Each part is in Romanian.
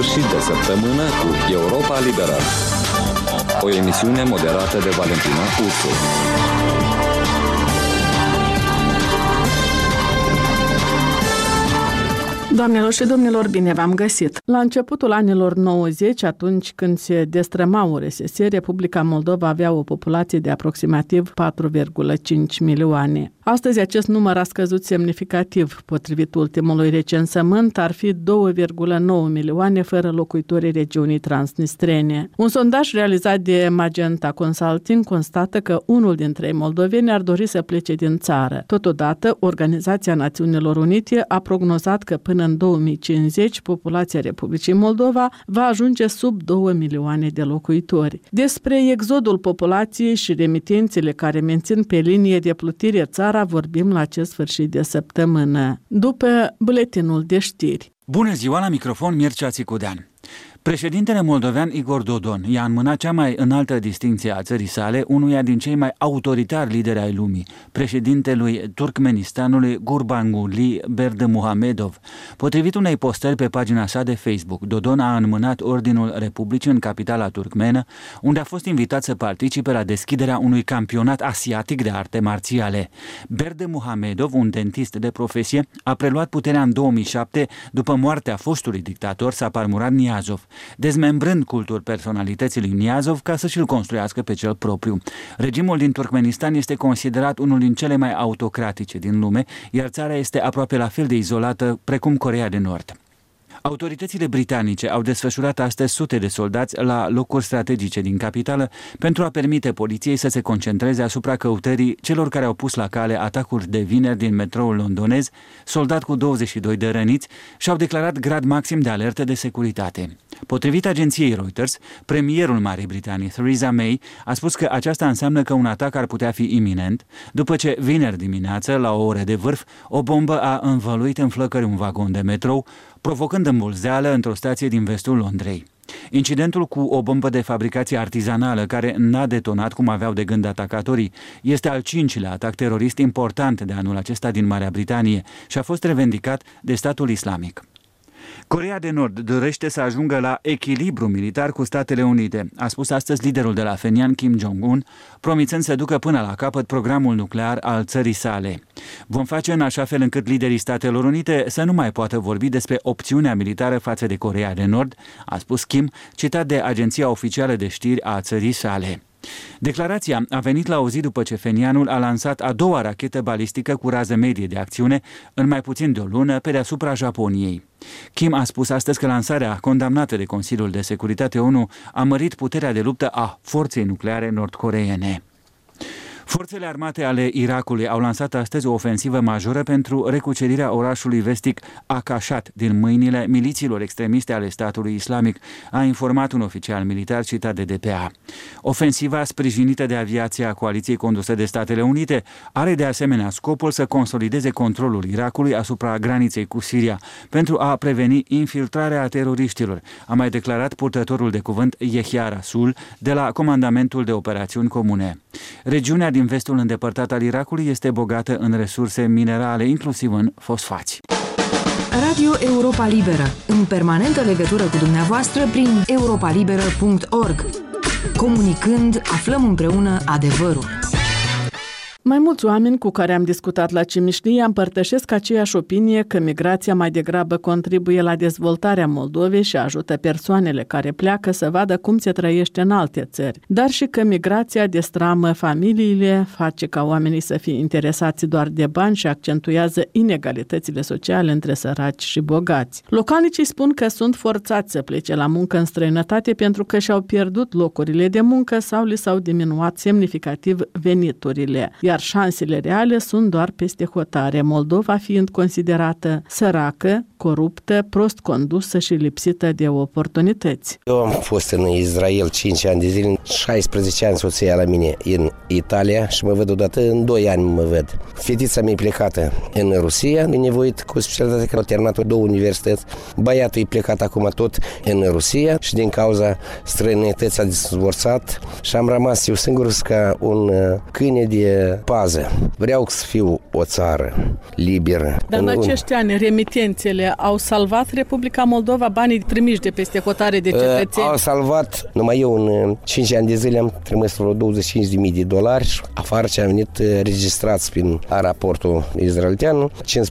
sfârșit de săptămână cu Europa Liberă. O emisiune moderată de Valentina Ursu. Doamnelor și domnilor, bine v-am găsit! La începutul anilor 90, atunci când se destrăma URSS, Republica Moldova avea o populație de aproximativ 4,5 milioane. Astăzi acest număr a scăzut semnificativ. Potrivit ultimului recensământ, ar fi 2,9 milioane fără locuitorii regiunii transnistrene. Un sondaj realizat de Magenta Consulting constată că unul dintre moldoveni ar dori să plece din țară. Totodată, Organizația Națiunilor Unite a prognozat că până în 2050 populația Republicii Moldova va ajunge sub 2 milioane de locuitori. Despre exodul populației și remitențele care mențin pe linie de plutire țara vorbim la acest sfârșit de săptămână, după buletinul de știri. Bună ziua, la microfon Mircea Țicudean. Președintele moldovean Igor Dodon i-a înmânat cea mai înaltă distincție a țării sale unuia din cei mai autoritari lideri ai lumii, președintelui Turkmenistanului Gurbanguly Berdimuhamedov. Potrivit unei postări pe pagina sa de Facebook, Dodon a înmânat Ordinul Republicii în capitala turkmenă, unde a fost invitat să participe la deschiderea unui campionat asiatic de arte marțiale. Berdimuhamedov, un dentist de profesie, a preluat puterea în 2007 după moartea fostului dictator Saparmurat Niazov, dezmembrând cultul personalității lui Niazov ca să și-l construiască pe cel propriu. Regimul din Turkmenistan este considerat unul din cele mai autocratice din lume, iar țara este aproape la fel de izolată precum Coreea de Nord. Autoritățile britanice au desfășurat astăzi sute de soldați la locuri strategice din capitală pentru a permite poliției să se concentreze asupra căutării celor care au pus la cale atacuri de vineri din metroul londonez, soldat cu 22 de răniți, și au declarat grad maxim de alertă de securitate. Potrivit agenției Reuters, premierul Marii Britanii, Theresa May, a spus că aceasta înseamnă că un atac ar putea fi iminent, după ce vineri dimineață, la o ore de vârf, o bombă a învăluit în flăcări un vagon de metrou, provocând îmbulzeală într-o stație din vestul Londrei. Incidentul cu o bombă de fabricație artizanală care n-a detonat cum aveau de gând atacatorii este al 5-lea atac terorist important de anul acesta din Marea Britanie și a fost revendicat de statul islamic. Coreea de Nord dorește să ajungă la echilibru militar cu Statele Unite, a spus astăzi liderul de la Pyongyang, Kim Jong-un, promițând să ducă până la capăt programul nuclear al țării sale. Vom face în așa fel încât liderii Statelor Unite să nu mai poată vorbi despre opțiunea militară față de Coreea de Nord, a spus Kim, citat de agenția oficială de știri a țării sale. Declarația a venit la o zi după ce Phenianul a lansat a doua rachetă balistică cu rază medie de acțiune în mai puțin de o lună pe deasupra Japoniei. Kim a spus astăzi că lansarea condamnată de Consiliul de Securitate ONU a mărit puterea de luptă a forței nucleare nord-coreene. Forțele armate ale Irakului au lansat astăzi o ofensivă majoră pentru recucerirea orașului vestic Akashat din mâinile milițiilor extremiste ale statului islamic, a informat un oficial militar citat de DPA. Ofensiva, sprijinită de aviația coaliției condusă de Statele Unite, are de asemenea scopul să consolideze controlul Irakului asupra graniței cu Siria, pentru a preveni infiltrarea teroriștilor, a mai declarat purtătorul de cuvânt Yehia Rasul de la Comandamentul de Operațiuni Comune. Regiunea din vestul îndepărtat al Irakului este bogată în resurse minerale, inclusiv în fosfați. Radio Europa Liberă, în permanentă legătură cu dumneavoastră prin europalibera.org. Comunicând, aflăm împreună adevărul. Mai mulți oameni cu care am discutat la Cimișlie împărtășesc aceeași opinie că migrația mai degrabă contribuie la dezvoltarea Moldovei și ajută persoanele care pleacă să vadă cum se trăiește în alte țări, dar și că migrația destramă familiile, face ca oamenii să fie interesați doar de bani și accentuează inegalitățile sociale între săraci și bogați. Localnicii spun că sunt forțați să plece la muncă în străinătate pentru că și-au pierdut locurile de muncă sau li s-au diminuat semnificativ veniturile, iar șansele reale sunt doar peste hotare, Moldova fiind considerată săracă, coruptă, prost condusă și lipsită de oportunități. Eu am fost în Israel 5 ani de zile, 16 ani soția la mine în Italia și mă văd odată în 2 ani mă văd. Fetița mea e plecată în Rusia, e nevoit cu specialitate că a terminat 2 universități. Băiatul e plecat acum tot în Rusia și din cauza străinătății a divorțat și am rămas eu singur ca un câine de pază. Vreau să fiu o țară liberă. Dar în acești ani, remitențele au salvat Republica Moldova, banii primiși de peste hotare de cetățeni? Au salvat. Numai eu în 5 ani de zile am trimis vreo $25.000 și afară ce am venit registrați prin raportul izraelitean,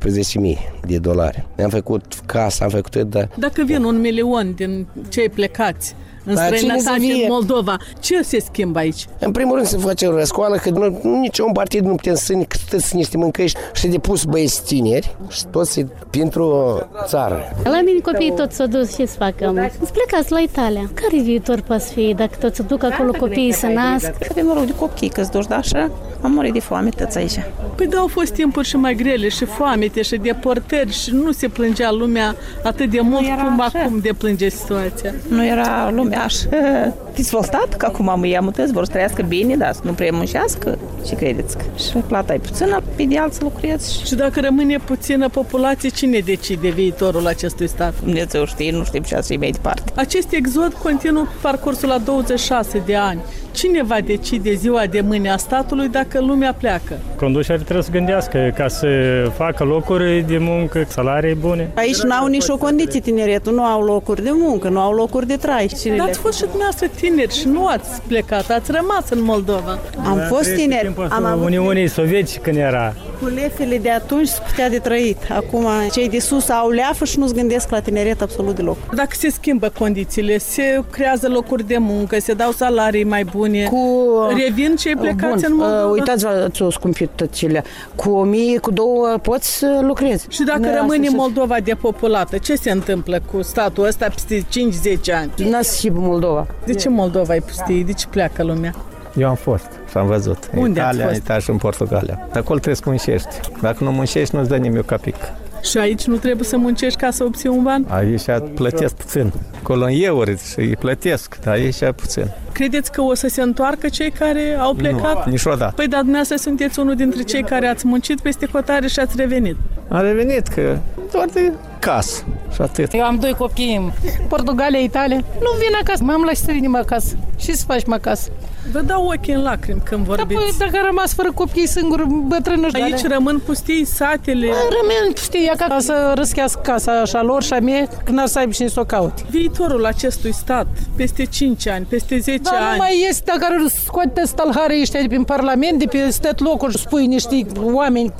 $15.000. Mi-am făcut casa, am făcut tot, dar... Dacă vin 1 milion din cei plecați în străinătate în Moldova, ce se schimbă aici? În primul rând se face o răscoală, că niciun partid nu putem să toți niște mâncăiești și de pus băieți tineri și toți pentru țară. La mine copiii toți s-au dus, ce să facă? Îți plecați la Italia. Care viitor poate fi dacă toți se duc acolo, copiii să nasc? Avem noroc de copii, că-ți duci, da, așa? Am murit de foame tăți aici. Păi da, au fost timpuri și mai grele, și foamete, și deportări, și nu se plângea lumea atât de mult cum acum deplânge situația. Nu era lumea așa dezvoltată, că acum mulți vor să trăiască bine, dar să nu prea muncească. Ce credeți? Și plata e puțină, pe de alții lucrezi. Și dacă rămâne puțină populație, cine decide viitorul acestui stat? Dumnezeu știe, nu știm ce să-i mai departe. Acest exod continuă parcursul la 26 de ani. Cine va decide ziua de mâine a statului dacă lumea pleacă? Conducerea trebuie să gândească ca să facă locuri de muncă, salarii bune. Aici n-au nicio condiție tineretul, nu au locuri de muncă, nu au locuri de trai. Dar ați fost și dumneavoastră tineri și nu ați plecat, ați rămas în Moldova. Am fost tineri. Am avut Uniunii Sovietice când era. Cu lefele de atunci se putea de trăit. Acum cei de sus au leafă și nu-ți gândesc la tineret absolut deloc. Dacă se schimbă condițiile, se creează locuri de muncă, se dau salarii mai bune, revin cei plecați în Moldova. Uitați-vă, ți-o scumpitățile. Cu 1.000, cu 2 poți să lucrezi. Și dacă rămâne Moldova depopulată, ce se întâmplă cu statul ăsta peste 5-10 ani? N-a să fie Moldova. De ce Moldova e pustie? De ce pleacă lumea? Eu am fost și am văzut. Unde ați fost? În Italia și în Portugalia. Acolo trebuie să muncești. Dacă nu muncești, nu-ți dă nimic capic. Și aici nu trebuie să muncești ca să obții un ban? Aici plătesc puțin. Acolo în euri și îi plătesc, dar aici puțin. Credeți că o să se întoarcă cei care au plecat? Nu, niciodată. Păi, dar dumneavoastră sunteți unul dintre cei care ați muncit peste hotare și ați revenit. Am revenit că doar de casă și atât. Eu am 2 copii în Portugalia, Italia. Nu vin acasă, m-am lăsat să venim acasă. Și să facem acasă? Vă dau ochii în lacrimi când vorbiți. Păi, dacă am rămas fără copii singuri, bătrână. Aici rămân pustii satele. Rămân pustii, ca să răschească casa așa lor și a mie, când ar să aibă cine să o caute. Viitorul acestui stat, peste 5 ani, peste 10 ani. Nu mai este, dacă scoate stalharii ăștia de prin Parlament, de pe stat locuri, spui niște oameni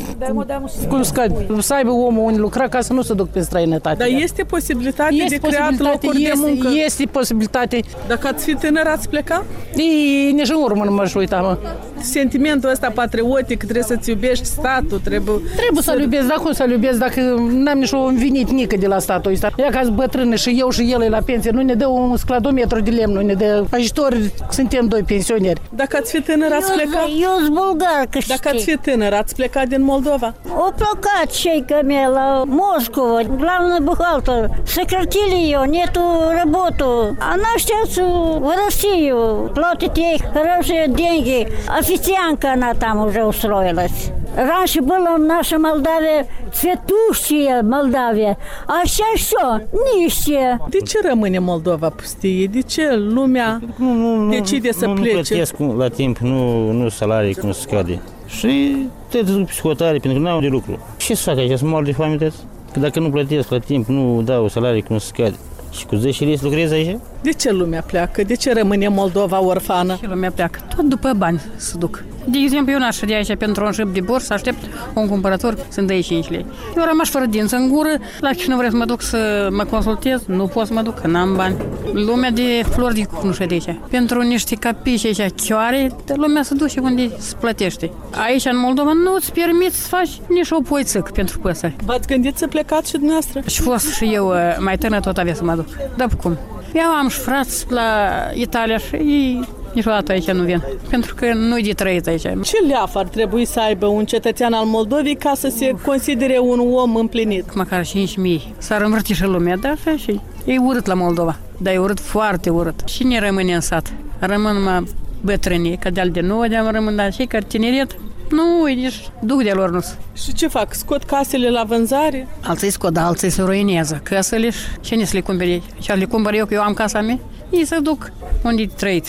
să aibă omul unde lucra ca să nu se duc pe străinătate. Dar este posibilitate de creat locuri de muncă? Este posibilitate. Dacă ați fi tânăr, ați pleca? Nici în urmă nu m-aș uita, mă. Sentimentul ăsta patriotic, trebuie să-ți iubești statul, trebuie să-l iubesc, dar cum să-l iubesc dacă n-am nici o venit nică de la statul ăsta. Ia ca-s bătrână și eu și el e la pensie, nu ne dă un scladometru de lemn, nu ne dă ajutori, suntem 2 pensionieri. Dacă ați fi tânăr, ați plecat? Eu sunt bulgar, că știi. Dacă ați fi tânăr, ați plecat din Moldova? О plecat шейка мea la Moscova, главный бухгалтер. Сократили ее, нету работу. Она сейчас в Россию, платит ей хорошие деньги. Официантка она там уже устроилась. Раньше было в нашей Молдавии цветущая Молдавия, а сейчас все, нищие. De ce rămâne Moldova pustie? De ce lumea decide să plece? Nu plătesc la timp, nu salarii cum se scade. Și te duc psihotare pentru că n-au de lucru. Ce să fac aici? Să mor de foame tăți? Că dacă nu plătesc la timp, nu dau salarii cum se scade. Și cu 10 lei să lucrezi aici? De ce lumea pleacă? De ce rămâne Moldova orfană? Și lumea pleacă. Tot după bani să duc. De exemplu, eu n-aș de aici pentru un șip de bors, să aștept un cumpărător să-mi dă 5 lei. Eu rămași fără dinți în gură, la cine vreau să mă duc să mă consultez, nu pot să mă duc, că n-am bani. Lumea de flori de cunușă de aici. Pentru niște capici aici chioare, lumea se duce unde se plătește. Aici, în Moldova, nu-ți permiți să faci nici o poițăcă pentru păsări. V-ați gândit să plecați și dumneavoastră? Și fost și eu mai tânăr, tot avea să mă duc. Dar cum? Eu am și frați la Italia și ei niciodată aici nu vin, pentru că nu-i de trăit aici. Ce leaf ar trebui să aibă un cetățean al Moldovei ca să se considere un om împlinit? Măcar 5.000. S-ar învârti și lumea, dar și e urât la Moldova. Dar e urât, foarte urât. Și ne rămâne în sat. Rămân numai bătrânii, că de-al de nouă de-am rămân, dar și că tineret, nu, nici duc de lor nu. Și ce fac? Scot casele la vânzare? Alții scot, alții se ruinează căsele și cine să le cumpere? Și le cumpăr eu, că eu am casa mea? Ei se duc unde trăit.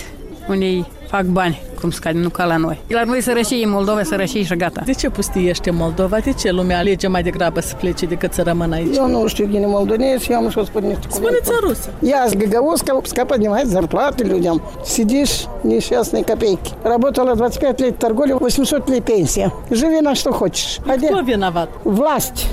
unde fac bani, cum scade, nu ca la noi. La noi sărășie, Moldova sărășie și gata. De ce pustiește Moldova? De ce lumea alege mai degrabă să plece decât să rămână aici? Eu nu știu din moldonez, я могу спорить. Spuneți în rusă. Я с Гагаузска поднимать зарплаты людям. Сидишь, несчастные копейки. Работала 25 лет в торговле, 800 лет пенсия. Живи на что хочешь. Кто виноват? Власть.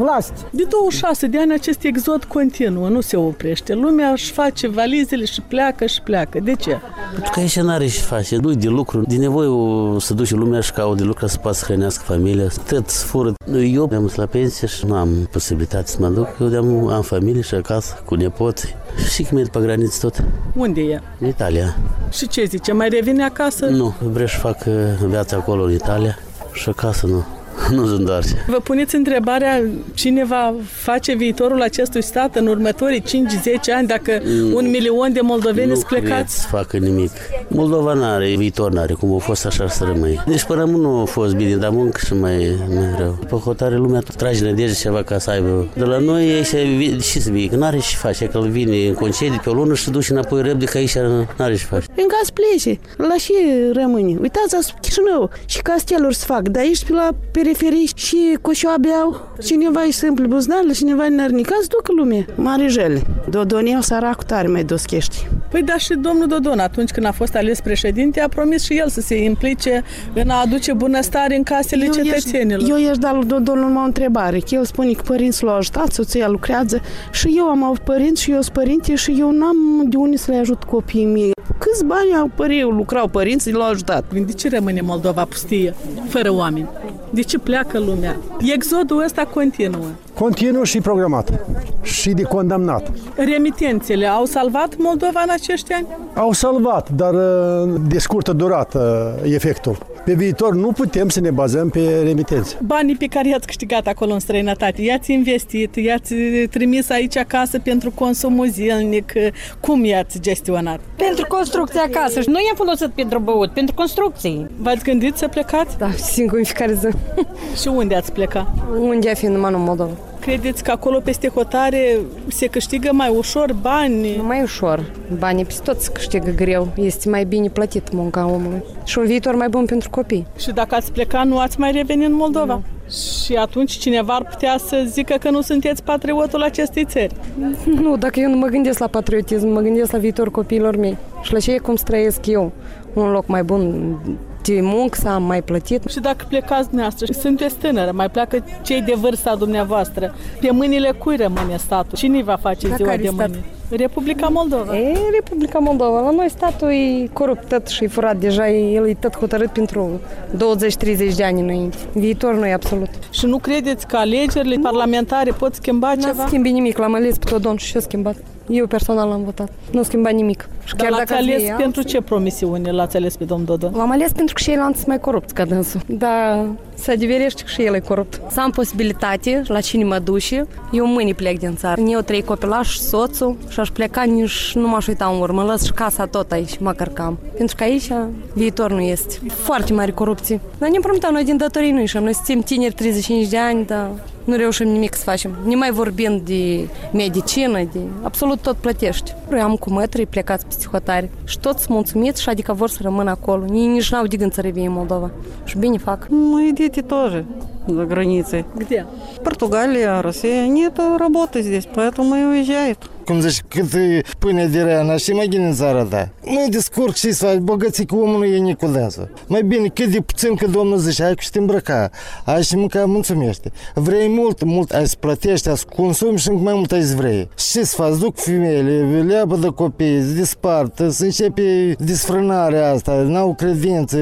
De 26 de ani acest exod continuă, nu se oprește. Lumea își face valizele și pleacă. De ce? Pentru că aici n-are ce face, nu-i de lucru. De nevoie să duce lumea și caută de lucru să poată să hrănească familia. Tot fură. Eu am la pensie și nu am posibilitate să mă duc. Eu am familie și acasă cu nepoții. Și că merg pe graniță tot. Unde e? În Italia. Și ce zice? Mai revine acasă? Nu, vreau să fac viața acolo în Italia și acasă nu. Nu se întoarce. Vă puneți întrebarea cine va face viitorul acestui stat în următorii 5-10 ani dacă 1 milion de moldoveni îți plecați? Nu cred să facă nimic. Moldova n-are viitor, n-are cum a fost așa să rămâi. Deci până nu a fost bine, dar muncă și mai rău. Pe hotare lumea trage nădejde ceva ca să aibă. De la noi aici și să vii, că n-are ce face, că vine în concedii pe o lună și se duce înapoi repede, că aici n-are ce face. În caz plece, la ce rămâne? Uitați-vă Chișinău și casteluri să fac, dar aici pe la periferii și coșoabe au. Cineva îi se împle buzunarele, cineva nărnica, să ducă lumea. Mare jele. Dodonel săracul tare mai doschește. Păi da, și domnul Dodon, atunci când a fost ales președinte, a promis și el să se implice în a aduce bunăstare în casele cetățenilor. Eu i-aș da lui Dodon numai o întrebare, că el spune că părinții l-au ajutat, soția lucrează și eu am avut părinți și eu sunt părinte și eu n-am de unde să le ajut copiii mei. Câți bani au lucrau părinții, l-au ajutat. De ce rămâne Moldova pustie, fără oameni? De ce pleacă lumea? Exodul ăsta continuă. Continuă și programat și de condamnat. Remitențele au salvat Moldova în acești ani? Au salvat, dar de scurtă durată efectul. Pe viitor nu putem să ne bazăm pe remitențe. Banii pe care i-ați câștigat acolo în străinătate, i-ați investit, i-ați trimis aici acasă pentru consumul zilnic, cum i-ați gestionat? Pentru construcție acasă și nu i-am folosit pentru băut, pentru construcții. V-ați gândit să plecați? Da, singur în fiecare zi. Și unde ați plecat? Unde a fi numai în Moldova. Credeți că acolo peste hotare se câștigă mai ușor bani? Mai ușor. Banii peste tot se câștigă greu. Este mai bine plătit munca omului. Și un viitor mai bun pentru copii. Și dacă ați plecat, nu ați mai revenit în Moldova? Nu. Și atunci cineva ar putea să zică că nu sunteți patriotul acestei țări? Nu, dacă eu nu mă gândesc la patriotism, mă gândesc la viitorul copiilor mei. Și la ce e cum să trăiesc eu. Un loc mai bun de muncă, să am mai plătit. Și dacă plecați dumneavoastră, sunteți tânără, mai pleacă cei de vârsta dumneavoastră, pe mâinile cui rămâne statul? Cine va face ziua de mâine? Republica Moldova. Republica Moldova. La noi statul e corupt tot și e furat deja, el e tot hotărât pentru 20-30 de ani înainte. Viitor nu e absolut. Și nu credeți că alegerile parlamentare pot schimba ceva? Nu schimbi nimic, l-am ales pe Dodon și ce schimbat? Eu personal am votat. Nu schimba nimic. Și dar l-ați ales pentru ce promisiune l-ați ales pe domnul Dodon? L-am ales pentru că și el sunt mai corupți ca dânsul. Dar se adeverește că și el e corupt. Să am posibilitate la cine mă duce, eu mâine plec din țară. Eu 3 copilași, soțul și aș pleca, nici nu m-aș uita în urmă. Lăs și casa tot aici, măcar cam. Pentru că aici viitor nu este. Foarte mare corupție. Dar ne împrumutăm noi din datorii nu ieșim. Noi suntem tineri, 35 de ani, dar nu reușim nimic să facem. Ne mai vorbind de medicină, de absolut tot plătești. Eu am cu mătrii plecați peste hotare și toți mulțumiți și adică vor să rămână acolo. Nici n-au de gând să revin în Moldova. Și bine fac. Мои дети тоже за границей. Где? Португалия, Россия. Нет работы здесь, поэтому и уезжают. Cum zici, cât pâine de reana și mai bine în țara ta. Nu-i descurc și să faci bogății cu omul nu e niculează. Mai bine cât de puțin că Domnul zice, ai să te îmbrăca, ai să mânca, mulțumește. Vrei mult, ai să plătești, ai să consumi și încă mai mult ai să vrei. Și să faci, duc femeile, leapă de copii, se dispartă, să începe desfrânarea asta, n-au credință,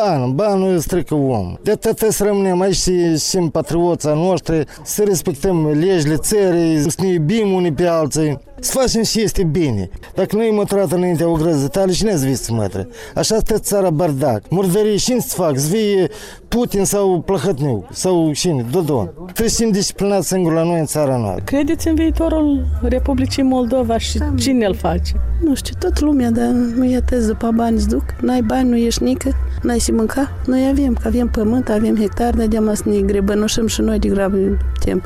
banul strică om. De atât să rămânem aici și în patrioța noștri, să respectăm legile țării, să ne iubim unii pe alții. Să facem și este bine. Dacă nu e măturată înaintea o grăză tale, cine să vii să mătră? Așa stă țara bardac. Murdării cine să fac? Să vie Putin sau Plăhătniu? Sau cine? Dodon. Trebuie să fim disciplinați singur la noi în țara noastră. Credeți în viitorul Republicii Moldova și cine îl face? Nu știu, tot lumea, dar nu e teză pe bani îți duc. N-ai bani, nu ești nică. N-ai și mânca? Noi avem, că avem pământ, avem hectare, dar de-am să ne grebănușăm și noi de grabă tem.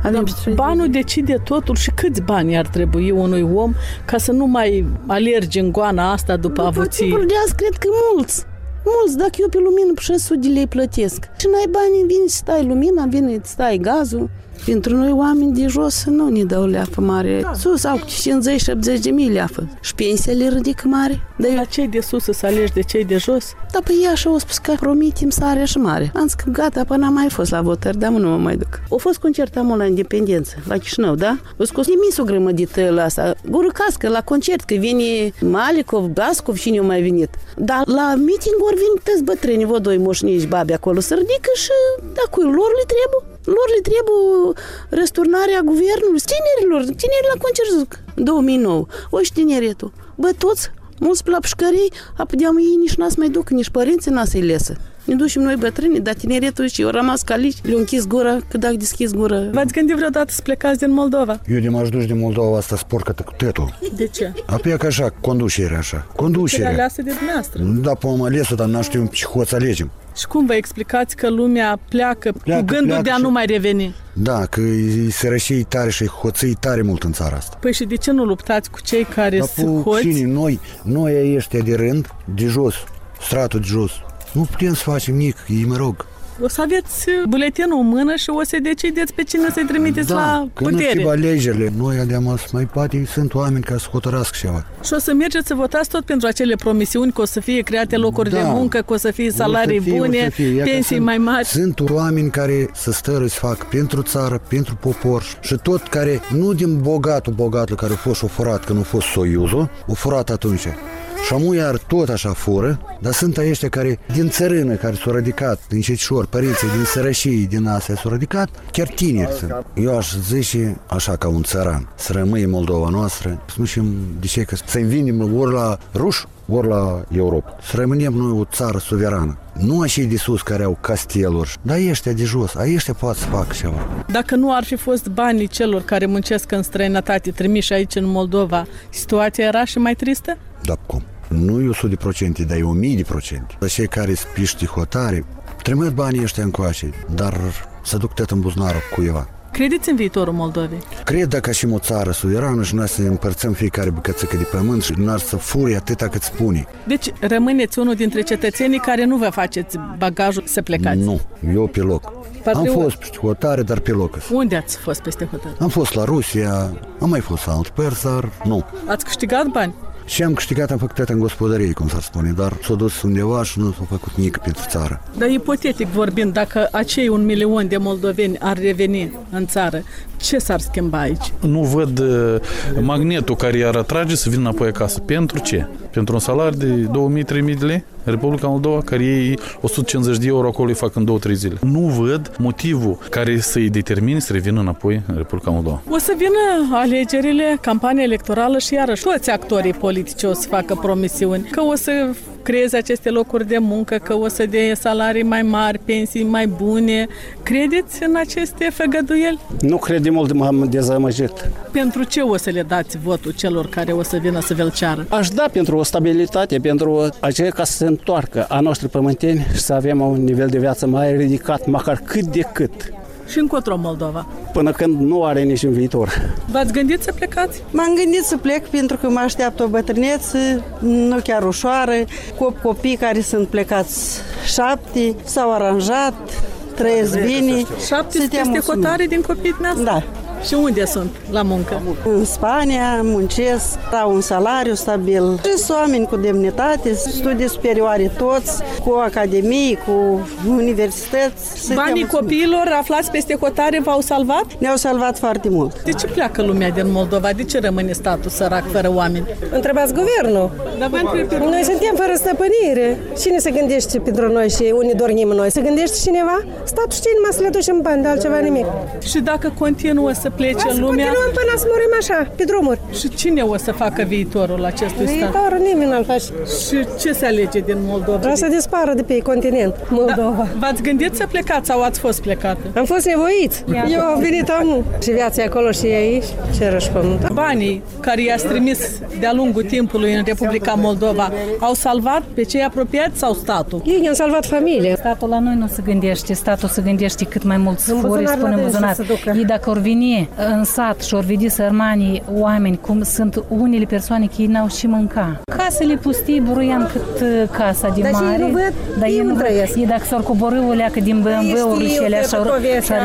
Banul decide totul și câți bani ar trebui unui om ca să nu mai alergi în goana asta după avuții? De azi cred că mulți. Dacă eu pe lumină pe 600 de lei plătesc și n-ai bani, vine să stai lumina, vine să stai gazul. Pentru noi oameni de jos nu ne dau leafă mare. Sus au 50-70 de mii leafă. Și pensia le ridică mare. Dar la cei de sus să alegi de cei de jos? Da, păi ea și-a spus că promitem sarea și mare. Am zis că gata, până n-am mai fost la votări, dar nu mă mai duc. A fost concert amul la Independență, la Chișinău, da? O scos nimic o grămădită la asta. Gură cască, la concert, că vine Malikov, Gascov, cine a mai venit. Dar la meeting ori vin tăți bătrâni, vă doi moșnici babi acolo să ridică și da, cu lor le trebuie. Lor le trebuie răsturnarea guvernului, tinerii la concert, zic, 2009, o și tineretul. Bă, toți, mulți pe la pușcării, apudeam ei nici n-a să mai duc, nici părinții n-a să-i lesă. Ne ducem noi bătrâni, dar tineretul și eu rămas ca lici, le-au închis gura, că dacă deschis gura. V-ați gândit vreodată să plecați din Moldova? Eu de m-aș duce din Moldova asta sporcă cu tetul. De ce? Apoi că așa, conducerea așa. Conducerea. Aleasă de dumneavoastră. Da, pe-am ales-o, dar n-aș știu ce hoți alegem. Și cum vă explicați că lumea pleacă cu gândul de a nu mai reveni? Da, că e sărășie tare și hoții tare mult în țara asta. Păi și de ce nu luptați cu cei care sunt hoți? Cine? Noi ăștia de rând, de jos, stratul de jos. Nu putem să facem nimic, ei mă rog. O să aveți buletinul în mână și o să decideți pe cine să-i trimiteți la putere. Da, când alegerile, noi adeam mai poate sunt oameni care să hotărască ceva. Și o să mergeți să votați tot pentru acele promisiuni că o să fie create locuri de muncă, că o să fie salarii bune, pensii mai mari. Sunt oameni care să stără să facă pentru țară, pentru popor și tot care, nu din bogatul care a fost furat, că nu a fost Soiuzul, a furat atunci. Și amu iar tot așa fură, dar sunt aceștia care din țărână, care s-au ridicat, din cetișori, părinții, din sărășii, din astea s-au ridicat, chiar tineri sunt. Eu aș zice așa ca un țăran, să rămâie Moldova noastră, să nu știm de ce, că să învindem ori la ruși, ori la Europa. Să rămânem noi o țară suverană. Nu acei de sus care au casteluri, dar ăștia de jos, ăștia poate să facă ceva. Dacă nu ar fi fost banii celor care muncesc în străinătate, trimiși aici în Moldova, situația era și mai tristă? Da, cum? Nu e 100%, dar e 1000%. Cei care spiști hotare, trimit banii ăștia încoace, dar să duc tot în buzunarul cuiva. Credeți în viitorul Moldovei? Cred dacă și o țară suverană și noi să împărțăm fiecare bucățică de pământ și n-ar să furi atâta cât spune. Deci rămâneți unul dintre cetățenii care nu vă faceți bagajul să plecați? Nu, eu pe loc. Am fost peste hotare, dar pe loc. Unde ați fost peste hotare? Am fost la Rusia, am mai fost la alt părți, dar nu. Ați câștigat bani? Și am câștigat, am făcut tot în gospodărie, cum s-ar spune, dar s-a dus undeva și nu s-a făcut nimic pentru țară. Dar ipotetic vorbind, dacă acei 1 milion de moldoveni ar reveni în țară, ce s-ar schimba aici? Nu văd magnetul care i-ar atrage să vină înapoi acasă. Pentru ce? Pentru un salariu de 2000-3000 de lei? Republica Moldova, care ei 150 de euro acolo îi fac în 2-3 zile. Nu văd motivul care să-i determine să revină înapoi în Republica Moldova. O să vină alegerile, campania electorală și iarăși toți actorii politici o să facă promisiuni, că o să creeze aceste locuri de muncă, că o să dea salarii mai mari, pensii mai bune. Credeți în aceste făgăduieli? Nu cred de mult, m-am dezamăgit. Pentru ce o să le dați votul celor care o să vină să vă-l ceară? Aș da pentru o stabilitate, pentru aceea ca să se întoarcă a noștri pământeni și să avem un nivel de viață mai ridicat, măcar cât de cât. Și încotro Moldova? Până când nu are niciun viitor. V-ați gândit să plecați? M-am gândit să plec pentru că mă așteaptă o bătrânețe, nu chiar ușoară, cu copii care sunt plecați 7, s-au aranjat, trăiesc bine. 7 peste hotare din copiii noastre? Da. Și unde sunt la muncă? În Spania muncesc, au un salariu stabil. Sunt oameni cu demnitate, studii superioare toți, cu academii, cu universități. Banii copiilor aflați peste hotare v-au salvat? Ne-au salvat foarte mult. De ce pleacă lumea din Moldova? De ce rămâne statul sărac fără oameni? Întrebați guvernul. Noi suntem fără stăpânire. Cine se gândește pentru noi și unde dormim noi? Se gândește cineva? Statul știe numai să le ducem bani, de altceva nimic. Și dacă continuă să să plece Să lumea? continuăm până să murim așa, pe drumuri. Și cine o să facă viitorul acestui stat? Viitorul nimeni nu-l face. Și ce se alege din Moldova? Vreau să dispară de pe continent, Moldova. V-ați gândit să plecați sau ați fost plecată? Am fost nevoiți. Eu am venit acum. Și viața e acolo și e aici, cerul și pământul. Banii care i-ați trimis de-a lungul timpului în Republica Moldova au salvat pe cei apropiați sau statul? Ei ne-au salvat familia. Statul la noi nu se gândește, statul se gândește cât mai mulți furi, spune în buzunar. Ei dacă or veni în sat și or veni sărmanii oameni, cum sunt unele persoane că ei n-au și mânca. Casele pustii, buruian cât casa de mare. Dar ei nu văd, dar ei nu trăiesc. Ei dacă s-or coborî o leacă din BMW-uri și alea și-ar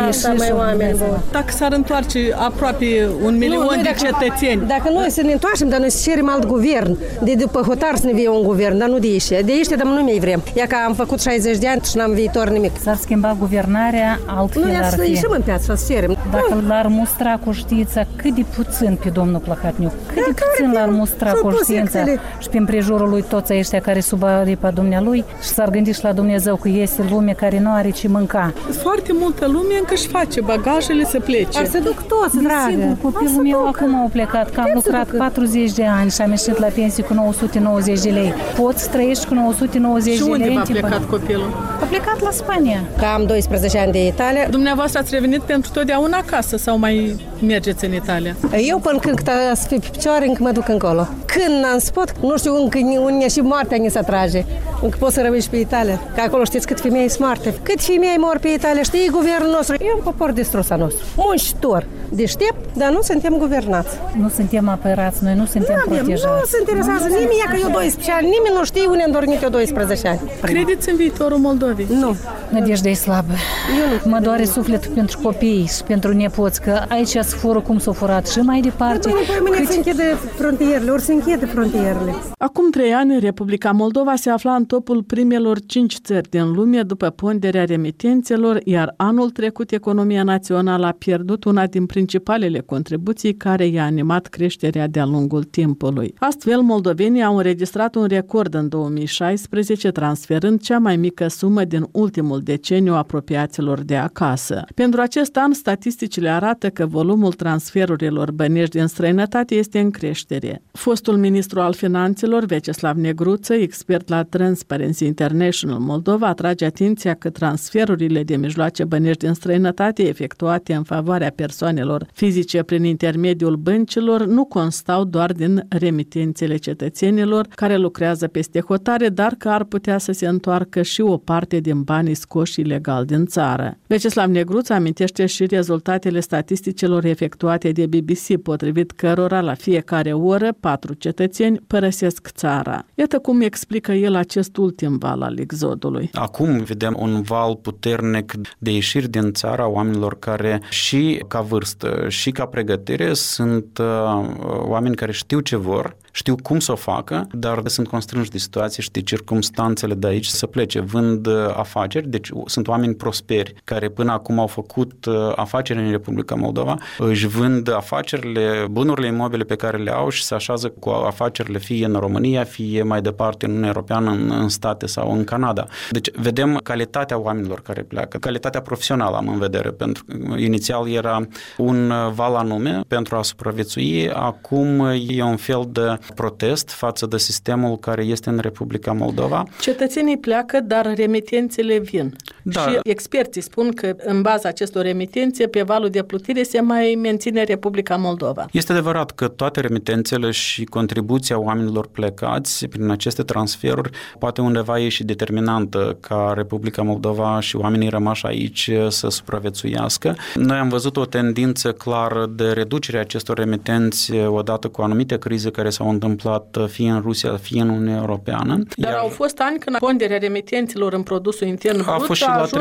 ieși. Dacă s-ar întoarce aproape 1 milion de cetățeni. Dacă noi să ne întoarcem, dar noi să cerem alt guvern, de după hotar să ne vie un guvern, dar nu de aici. De aici, dar nu mai vrem. Ia că am făcut 60 de ani și n-am viitor nimic. S-ar schimba guvernarea, altfel nu, ar fi. Nu, să ieșim în piață, să cerem. Dacă l-ar mustra conștiința, cât de puțin pe domnul Plahotniuc, cât de puțin l-ar mustra conștiința și pe împrejurul lui toți ăștia care sub aripa dumnealui și s-ar gândi și la Dumnezeu că este lume care nu are ce mânca. Foarte multă lume încă își face bagajele să plece. Ar se duc toți, dragă. Sigur, copilul meu acum a plecat, că am lucrat 40 de ani și am ieșit la pensie cu 990 de lei. Poți să trăiești cu 990 de lei? Și unde v-a plecat copilul? A plecat la Spania. Că am 12 ani de Italia. Dumneavoastră ați revenit pentru totdeauna acasă sau mai mergeți în Italia? Eu până când să fiu pe picioare, încă mă duc încolo. Când n-am spus, nu știu încă unde și moartea ne se atrage. Încă poți să rămâi și pe Italia. Că acolo știți cât femei sunt moarte. Cât femei mor pe Italia, știi guvernul nostru. E un popor distrus a nostru. Muncitor, deștept, dar nu suntem guvernați. Nu suntem apărați, noi nu suntem protejați. Nu se interesează nimeni, că eu 12 ani, nimeni nu știe unde am dormit eu 12 ani. Credeți în viitorul Moldovei? Nu. Nădejdea e slabă. Mă doare sufletul pentru copii și pentru nepoți, că aici se fură cum s-au furat și mai departe. Mâine se închide frontierele, ori se închide frontierele. Acum 3 ani, Republica Moldova se afla în topul primelor 5 țări din lume după ponderea remitențelor, iar anul trecut economia națională a pierdut una din principalele contribuții care i-a animat creșterea de-a lungul timpului. Astfel, moldovenii au înregistrat un record în 2016, transferând cea mai mică sumă din ultimul deceniu apropiaților de acasă. Pentru acest an, statisticile arată că volumul transferurilor bănești din străinătate este în creștere. Fostul ministru al finanțelor, Vyacheslav Negruță, expert la Transparency International Moldova, atrage atenția că transferurile de mijloace bănești din străinătate efectuate în favoarea persoanelor fizice prin intermediul băncilor nu constau doar din remitențele cetățenilor care lucrează peste hotare, dar că ar putea să se întoarcă și o parte din banii scoși ilegal din țară. Vyacheslav Negruță amintește și rezultatele statisticilor efectuate de BBC, potrivit cărora la fiecare oră 4 cetățeni părăsesc țara. Iată cum explică el acest ultim val al exodului. Acum vedem un val puternic de ieșiri din țara oamenilor care și ca vârstă și ca pregătire sunt oameni care știu ce vor, știu cum să o facă, dar sunt constrânși de situații și de circumstanțele de aici să plece. Vând afaceri, deci sunt oameni prosperi care până acum au făcut afaceri în Republica Moldova, își vând afacerile, bunurile imobile pe care le au și se așează cu afacerile fie în România, fie mai departe în Uniunea Europeană, în state sau în Canada. Deci vedem calitatea oamenilor care pleacă, calitatea profesională am în vedere, pentru că inițial era un val anume pentru a supraviețui, acum e un fel de protest față de sistemul care este în Republica Moldova. Cetățenii pleacă, dar remitențele vin. Da. Și experții spun că în baza acestor remitențe, pe valul de plutire se mai menține Republica Moldova. Este adevărat că toate remitențele și contribuția oamenilor plecați prin aceste transferuri poate undeva e și determinantă ca Republica Moldova și oamenii rămași aici să supraviețuiască. Noi am văzut o tendință clară de reducere a acestor remitenți odată cu anumite crize care s-au întâmplat fie în Rusia, fie în Uniunea Europeană. Dar au fost ani când ponderea remitenților în produsul intern brut a fost și la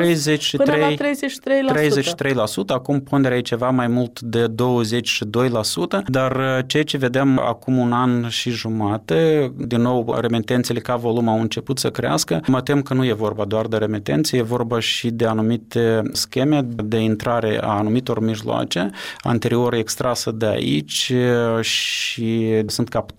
33%, acum ponderea e ceva mai mult de 22%, dar ceea ce vedem acum un an și jumate, din nou remitențele ca volum au început să crească, mă tem că nu e vorba doar de remitențe, e vorba și de anumite scheme de intrare a anumitor mijloace anterior extrase de aici și sunt captate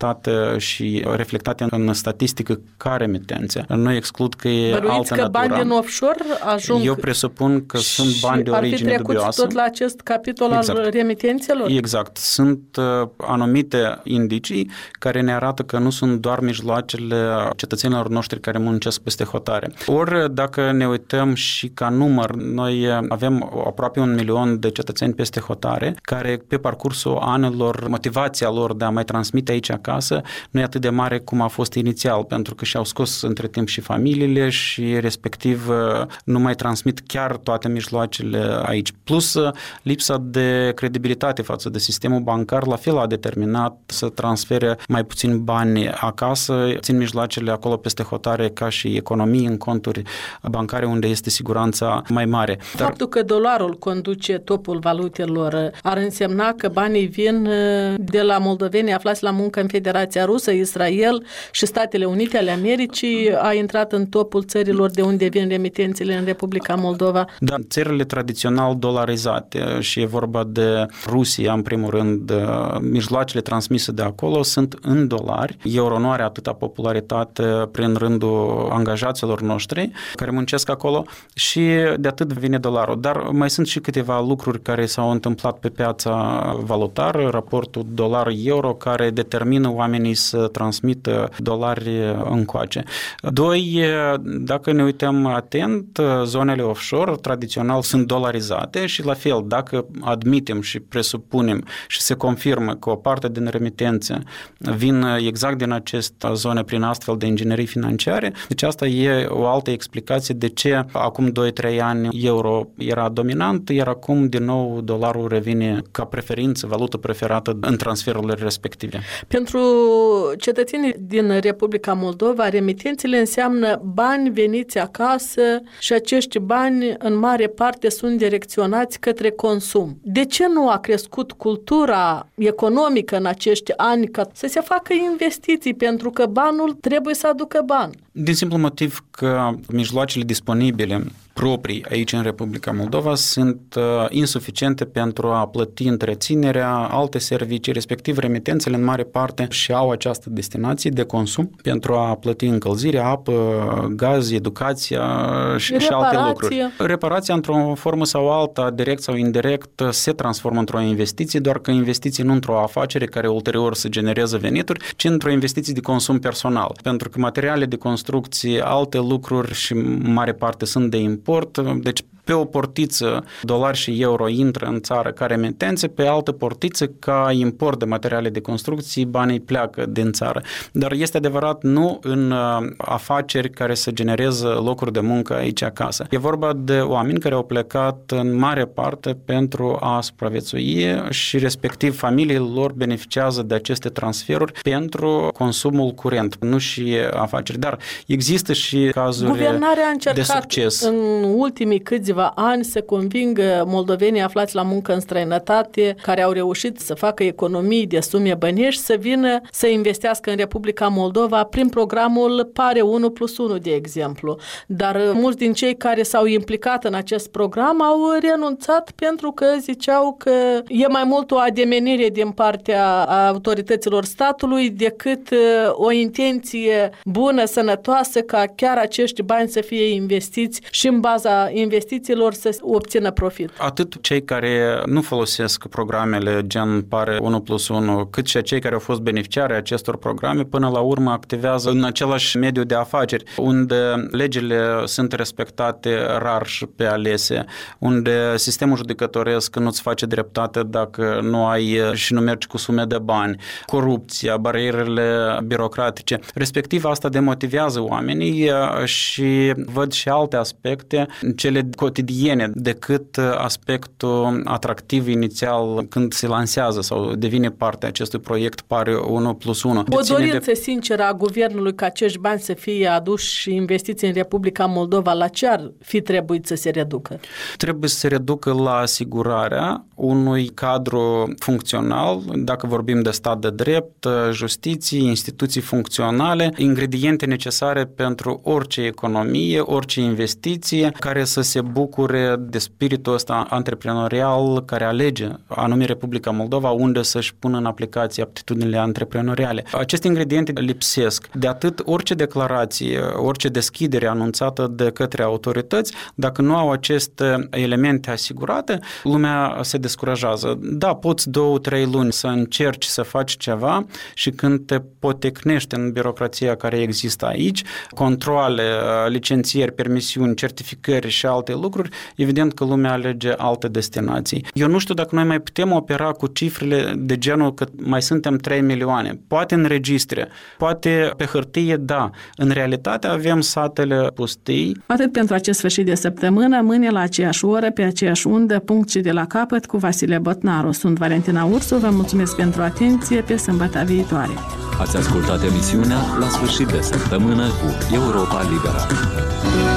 raportate și reflectate în statistică ca remitențe. Nu exclud că e altă natură. Că bani din offshore ajung? Eu presupun că sunt bani de origine dubioasă. Tot la acest capitol al remitențelor? Exact. Sunt anumite indicii care ne arată că nu sunt doar mijloacele cetățenilor noștri care muncesc peste hotare. Ori dacă ne uităm și ca număr, noi avem aproape 1 milion de cetățeni peste hotare care pe parcursul anilor, motivația lor de a mai transmite aici acasă nu e atât de mare cum a fost inițial, pentru că și-au scos între timp și familiile și respectiv nu mai transmit chiar toate mijloacele aici. Plus lipsa de credibilitate față de sistemul bancar la fel a determinat să transfere mai puțin bani acasă, țin mijloacele acolo peste hotare ca și economii în conturi bancare unde este siguranța mai mare. Faptul că dolarul conduce topul valutelor ar însemna că banii vin de la moldoveni aflați la muncă în Federația Rusă, Israel și Statele Unite ale Americii, a intrat în topul țărilor de unde vin remitențele în Republica Moldova? Da, țările tradițional dolarizate și e vorba de Rusia, în primul rând, mijloacele transmise de acolo sunt în dolari. Euro nu are atâta popularitate prin rândul angajaților noștri care muncesc acolo și de atât vine dolarul. Dar mai sunt și câteva lucruri care s-au întâmplat pe piața valutară, raportul dolar-euro care determină oamenii să transmită dolari încoace. Doi, dacă ne uităm atent, zonele offshore tradițional sunt dolarizate și la fel, dacă admitem și presupunem și se confirmă că o parte din remitențe vin exact din aceste zone prin astfel de inginerii financiare, deci asta e o altă explicație de ce acum 2-3 ani euro era dominant, iar acum din nou dolarul revine ca preferință, valută preferată în transferurile respective. Pentru cetățenii din Republica Moldova, remitențele înseamnă bani veniți acasă și acești bani în mare parte sunt direcționați către consum. De ce nu a crescut cultura economică în acești ani ca să se facă investiții? Pentru că banul trebuie să aducă bani. Din simplu motiv că mijloacele disponibile proprii aici în Republica Moldova sunt insuficiente pentru a plăti întreținerea, alte servicii, respectiv remitențele în mare parte și au această destinație de consum pentru a plăti încălzirea, apă, gaz, educația și alte lucruri. Reparația într-o formă sau alta, direct sau indirect, se transformă într-o investiție, doar că investiții nu într-o afacere care ulterior să genereze venituri, ci într-o investiție de consum personal. Pentru că materiale de construcție, alte lucruri și în mare parte sunt de import, deci pe o portiță dolari și euro intră în țară ca remitențe, pe altă portiță ca import de materiale de construcții, banii pleacă din țară. Dar este adevărat nu în afaceri care să genereze locuri de muncă aici acasă. E vorba de oameni care au plecat în mare parte pentru a supraviețui și respectiv familiile lor beneficiază de aceste transferuri pentru consumul curent, nu și afaceri. Dar există și cazuri de succes. În ultimii câțiva ani să convingă moldovenii aflați la muncă în străinătate, care au reușit să facă economii de sume bănești, să vină să investească în Republica Moldova prin programul Pare 1+1, de exemplu. Dar mulți din cei care s-au implicat în acest program au renunțat pentru că ziceau că e mai mult o ademenire din partea autorităților statului decât o intenție bună, sănătoasă, ca chiar acești bani să fie investiți și în baza investițiilor să obțină profit. Atât cei care nu folosesc programele gen Pare 1+1, cât și cei care au fost beneficiari acestor programe, până la urmă activează în același mediu de afaceri, unde legile sunt respectate rar și pe alese, unde sistemul judecătoresc nu-ți face dreptate dacă nu ai și nu mergi cu sume de bani, corupția, barierele birocratice. Respectiv, asta demotivează oamenii și văd și alte aspecte, cele cotidiene, decât aspectul atractiv inițial când se lansează sau devine parte acestui proiect Pare 1+1. O dorință sinceră a guvernului ca acești bani să fie aduși și investiți în Republica Moldova, la ce ar fi trebuit să se reducă? Trebuie să se reducă la asigurarea unui cadru funcțional, dacă vorbim de stat de drept, justiție, instituții funcționale, ingrediente necesare pentru orice economie, orice investiție care să se bucure de spiritul ăsta antreprenorial care alege, anume Republica Moldova, unde să-și pună în aplicație aptitudinile antreprenoriale. Aceste ingrediente lipsesc. De atât, orice declarație, orice deschidere anunțată de către autorități, dacă nu au aceste elemente asigurate, lumea se descurajează. Da, poți 2-3 luni să încerci să faci ceva și când te potecnești în birocrația care există aici, controale, licențieri, permisiuni, certificări și alte lucruri, evident că lumea alege alte destinații. Eu nu știu dacă noi mai putem opera cu cifrele de genul că mai suntem 3 milioane. Poate în registre, poate pe hârtie, da. În realitate avem satele pustii. Atât pentru acest sfârșit de săptămână, mâine la aceeași oră, pe aceeași undă, punct și de la capăt cu Vasile Botnaru. Sunt Valentina Ursu, vă mulțumesc pentru atenție, pe sâmbătă viitoare. Ați ascultat emisiunea La sfârșit de săptămână cu Europa Liberă.